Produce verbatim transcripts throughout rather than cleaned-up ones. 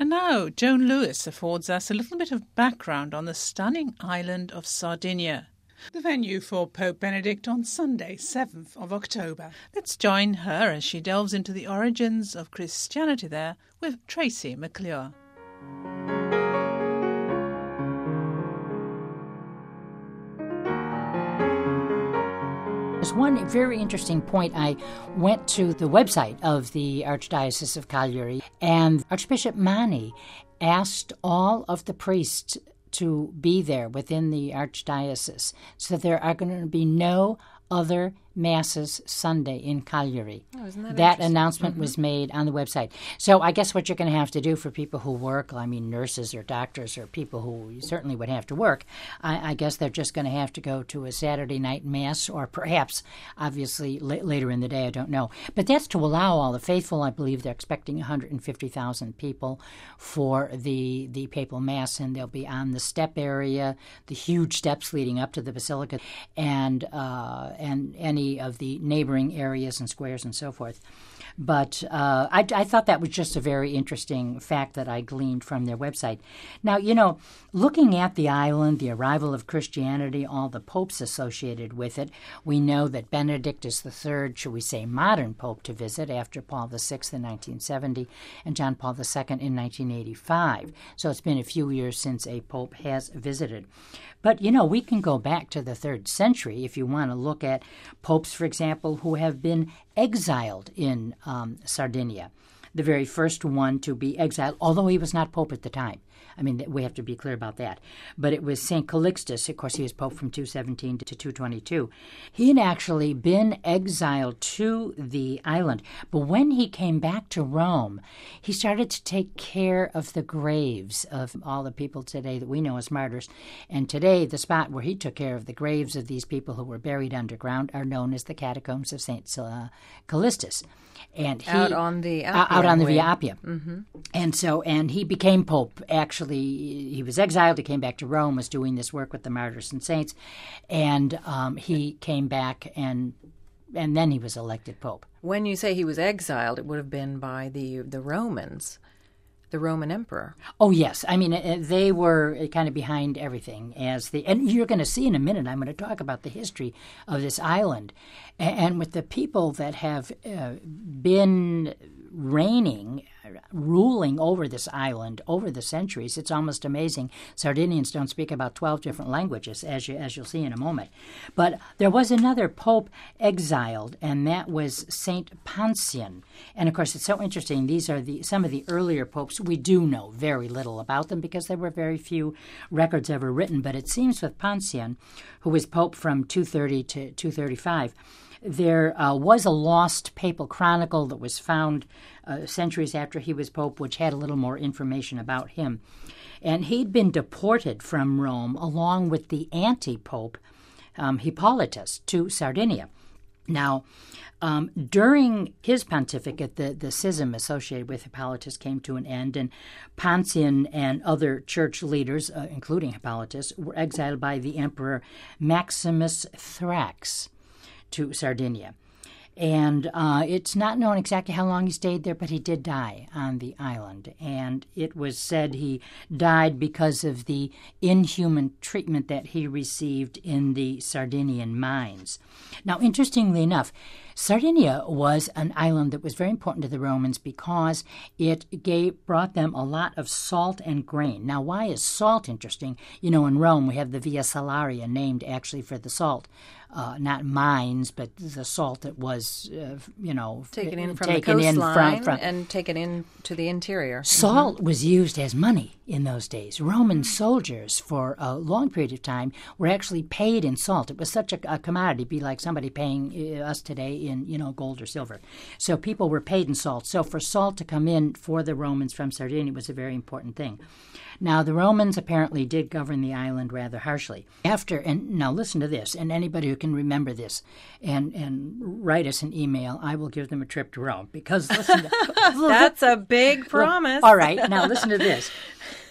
And now Joan Lewis affords us a little bit of background on the stunning island of Sardinia, the venue for Pope Benedict on Sunday, seventh of October. Let's join her as she delves into the origins of Christianity there with Tracy McClure. There's one very interesting point. I went to the website of the Archdiocese of Cagliari, and Archbishop Mani asked all of the priests to be there within the Archdiocese, so there are going to be no other Masses Sunday in Cagliari. Oh, isn't that that announcement mm-hmm. was made on the website. So I guess what you're going to have to do for people who work, I mean nurses or doctors or people who certainly would have to work, I, I guess they're just going to have to go to a Saturday night Mass, or perhaps, obviously, la- later in the day, I don't know. But that's to allow all the faithful. I believe they're expecting one hundred fifty thousand people for the, the Papal Mass, and they'll be on the step area, the huge steps leading up to the Basilica, and uh, and any of the neighboring areas and squares and so forth. But uh, I, I thought that was just a very interesting fact that I gleaned from their website. Now, you know, looking at the island, the arrival of Christianity, all the popes associated with it, we know that Benedict is the third, shall we say, modern pope to visit after Paul the Sixth in nineteen seventy and John Paul the Second in nineteen eighty-five. So it's been a few years since a pope has visited. But, you know, we can go back to the third century if you want to look at popes, for example, who have been exiled in um, Sardinia. The very first one to be exiled, although he was not pope at the time. I mean, we have to be clear about that. But it was Saint Calixtus. Of course, he was pope from two seventeen to two twenty-two. He had actually been exiled to the island. But when he came back to Rome, he started to take care of the graves of all the people today that we know as martyrs. And today, the spot where he took care of the graves of these people who were buried underground are known as the catacombs of Saint uh, Calixtus. And he, out on the Appia out on the way. Via Appia. Mm-hmm. And so, and he became pope. Actually, he was exiled. He came back to Rome, was doing this work with the martyrs and saints, and um, he came back, and and then he was elected pope. When you say he was exiled, it would have been by the the Romans, the Roman emperor. Oh yes, I mean they were kind of behind everything as the, and you're going to see in a minute. I'm going to talk about the history of this island, and, and with the people that have uh, been reigning, ruling over this island over the centuries. It's almost amazing. Sardinians don't speak about twelve different languages, as you as you'll see in a moment. But there was another pope exiled, and that was Saint Pancian. And of course, it's so interesting. These are the some of the earlier popes. We do know very little about them because there were very few records ever written. But it seems with Pancian, who was pope from two thirty to two thirty-five, there uh, was a lost papal chronicle that was found uh, centuries after he was pope, which had a little more information about him. And he'd been deported from Rome along with the anti-pope um, Hippolytus to Sardinia. Now, um, during his pontificate, the, the schism associated with Hippolytus came to an end, and Pancian and other church leaders, uh, including Hippolytus, were exiled by the emperor Maximus Thrax to Sardinia. And uh, it's not known exactly how long he stayed there, but he did die on the island. And it was said he died because of the inhuman treatment that he received in the Sardinian mines. Now, interestingly enough, Sardinia was an island that was very important to the Romans because it gave, brought them a lot of salt and grain. Now, why is salt interesting? You know, in Rome, we have the Via Salaria, named actually for the salt. Uh, not mines, but the salt that was, uh, you know, taken in from taken the coastline from, from, and taken in to the interior. Salt mm-hmm. was used as money in those days. Roman soldiers, for a long period of time, were actually paid in salt. It was such a, a commodity, it'd be like somebody paying us today in, you know, gold or silver. So people were paid in salt. So for salt to come in for the Romans from Sardinia was a very important thing. Now, the Romans apparently did govern the island rather harshly. After, and now listen to this, and anybody who can remember this and, and write us an email, I will give them a trip to Rome. Because listen to That's a big promise. All right, now listen to this.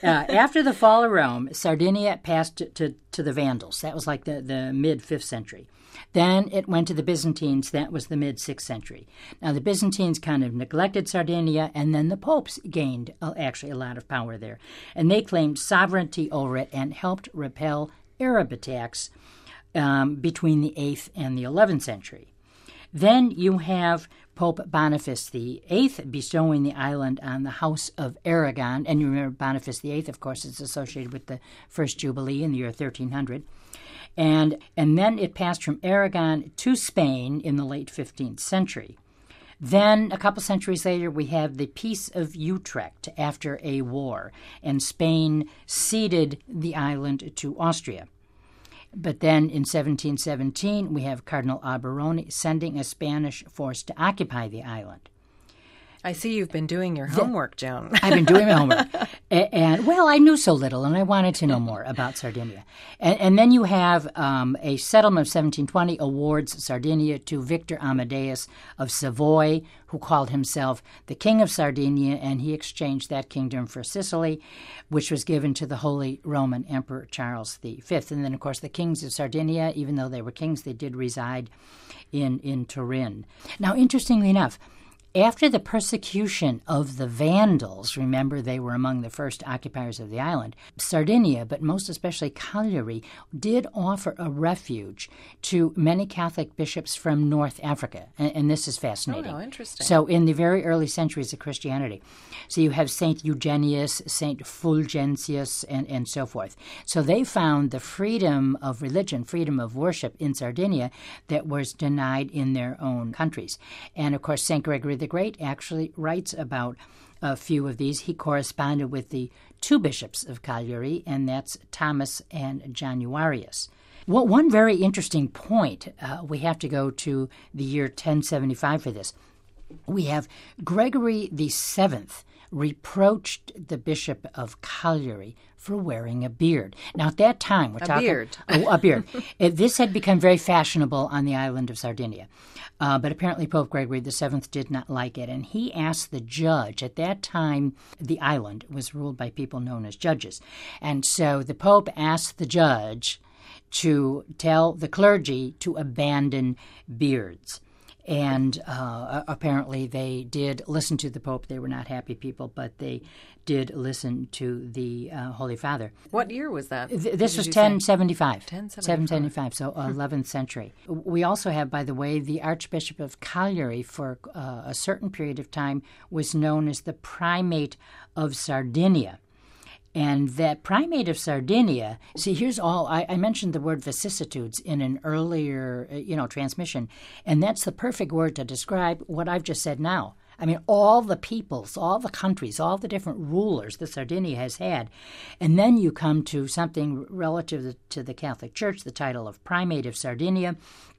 uh, after the fall of Rome, Sardinia passed to, to, to the Vandals. That was like the, the mid-fifth century. Then it went to the Byzantines. That was the mid-sixth century. Now, the Byzantines kind of neglected Sardinia, and then the popes gained uh, actually a lot of power there. And they claimed sovereignty over it and helped repel Arab attacks um, between the eighth and the eleventh century. Then you have Pope Boniface the eighth bestowing the island on the House of Aragon. And you remember Boniface the eighth, of course, is associated with the First Jubilee in the year thirteen hundred. And, and then it passed from Aragon to Spain in the late fifteenth century. Then, a couple centuries later, we have the Peace of Utrecht after a war, and Spain ceded the island to Austria. But then in seventeen seventeen, we have Cardinal Alberoni sending a Spanish force to occupy the island. I see you've been doing your homework, Joan. I've been doing my homework. And, and, well, I knew so little, and I wanted to know more about Sardinia. And, and then you have um, a settlement of seventeen twenty awards Sardinia to Victor Amadeus of Savoy, who called himself the King of Sardinia, and he exchanged that kingdom for Sicily, which was given to the Holy Roman Emperor Charles the Fifth. And then, of course, the kings of Sardinia, even though they were kings, they did reside in, in Turin. Now, interestingly enough, after the persecution of the Vandals, remember they were among the first occupiers of the island, Sardinia, but most especially Cagliari, did offer a refuge to many Catholic bishops from North Africa. And, and this is fascinating. Oh, interesting. So in the very early centuries of Christianity. So you have Saint Eugenius, Saint Fulgentius, and, and so forth. So they found the freedom of religion, freedom of worship in Sardinia that was denied in their own countries. And, of course, Saint Gregory the Great actually writes about a few of these. He corresponded with the two bishops of Cagliari, and that's Thomas and Januarius. Well, one very interesting point, uh, we have to go to the year ten seventy-five for this. We have Gregory the Seventh reproached the bishop of Cagliari for wearing a beard. Now, at that time, we're a talking beard. a, a beard. It, this had become very fashionable on the island of Sardinia, uh, but apparently Pope Gregory the Seventh did not like it, and he asked the judge. At that time, the island was ruled by people known as judges, and so the Pope asked the judge to tell the clergy to abandon beards. And uh, apparently they did listen to the Pope. They were not happy people, but they did listen to the uh, Holy Father. What year was that? Th- this was ten seventy-five. ten seventy-five. seven seventy-five, so eleventh century. We also have, by the way, the Archbishop of Cagliari for uh, a certain period of time was known as the Primate of Sardinia. And that Primate of Sardinia, see, here's all, I, I mentioned the word vicissitudes in an earlier, you know, transmission, and that's the perfect word to describe what I've just said now. I mean, all the peoples, all the countries, all the different rulers that Sardinia has had. And then you come to something relative to the Catholic Church, the title of Primate of Sardinia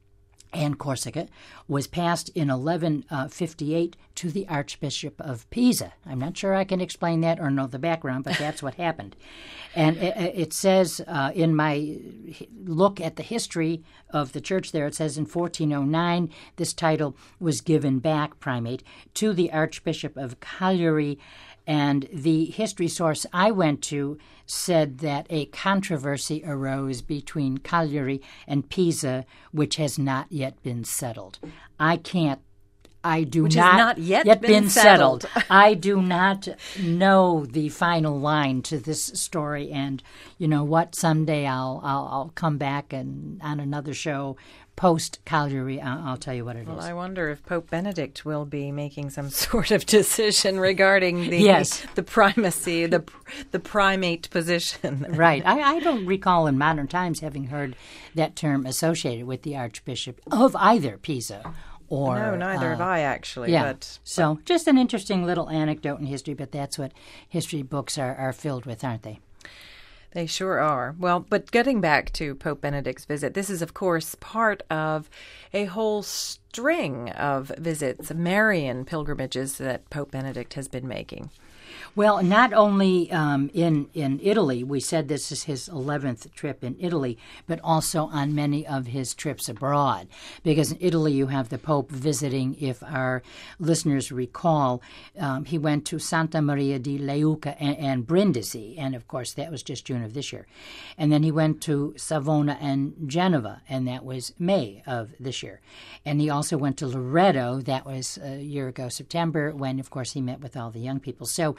and Corsica, was passed in eleven fifty-eight to the Archbishop of Pisa. I'm not sure I can explain that or know the background, but that's what happened. And it, it says uh, in my look at the history of the church there, it says in fourteen oh nine, this title was given back, primate, to the Archbishop of Cagliari. And the history source I went to said that a controversy arose between Cagliari and Pisa, which has not yet been settled. I can't, I do which not, has not yet, yet been, been settled. settled. I do not know the final line to this story, and you know what? Someday I'll I'll, I'll come back and on another show. Post Cagliari, I'll, I'll tell you what it well, is. I wonder if Pope Benedict will be making some sort of decision regarding the yes. the primacy, the the primate position. Right. I, I don't recall in modern times having heard that term associated with the Archbishop of either Pisa or... No, neither uh, have I, actually. Yeah. But, so just an interesting little anecdote in history, but that's what history books are, are filled with, aren't they? They sure are. Well, but getting back to Pope Benedict's visit, this is, of course, part of a whole string of visits, Marian pilgrimages that Pope Benedict has been making. Well, not only um, in, in Italy, we said this is his eleventh trip in Italy, but also on many of his trips abroad. Because in Italy you have the Pope visiting, if our listeners recall, um, he went to Santa Maria di Leuca and, and Brindisi, and of course that was just June of this year. And then he went to Savona and Genova, and that was May of this year. And he also went to Loreto, that was a year ago, September, when, of course, he met with all the young people. So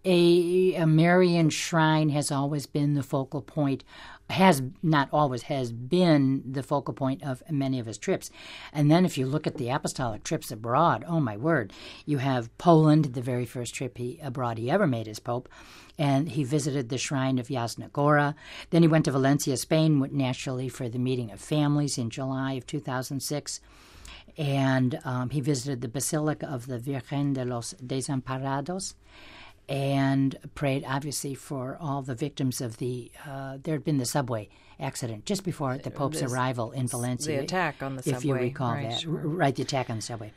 a, a Marian shrine has always been the focal point, has not always, has been the focal point of many of his trips. And then if you look at the apostolic trips abroad, oh my word, you have Poland, the very first trip he abroad he ever made as Pope, and he visited the shrine of Jasna Gora. Then he went to Valencia, Spain, naturally for the meeting of families in July of two thousand six. And um, he visited the Basilica of the Virgen de los Desamparados and prayed, obviously, for all the victims of the, uh, there had been the subway accident just before the Pope's this, arrival in Valencia. The attack on the subway. If you recall right, that. Sure. Right, the attack on the subway.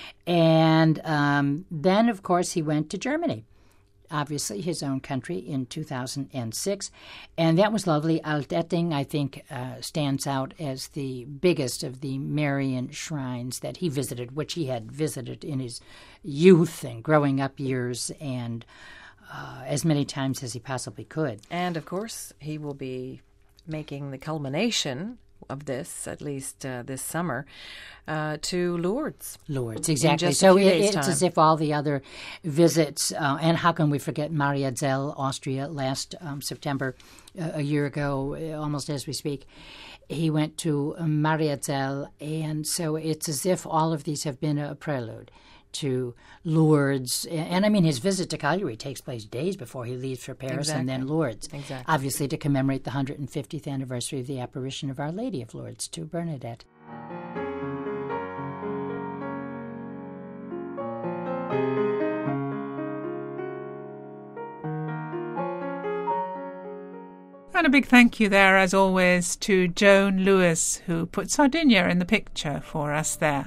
And um, then, of course, he went to Germany, obviously his own country, in two thousand six. And that was lovely. Altetting, I think, uh, stands out as the biggest of the Marian shrines that he visited, which he had visited in his youth and growing up years, and uh, as many times as he possibly could. And, of course, he will be making the culmination of this, at least uh, this summer, uh, to Lourdes. Lourdes, exactly. So it, it's time. as if all the other visits, uh, and how can we forget Mariazell, Austria, last um, September, uh, a year ago, almost as we speak. He went to Mariazell, and so it's as if all of these have been a prelude to Lourdes. And, and I mean, his visit to Cagliari takes place days before he leaves for Paris, exactly. and then Lourdes. Exactly. Obviously to commemorate the one hundred fiftieth anniversary of the apparition of Our Lady of Lourdes to Bernadette. And a big thank you there, as always, to Joan Lewis, who put Sardinia in the picture for us there.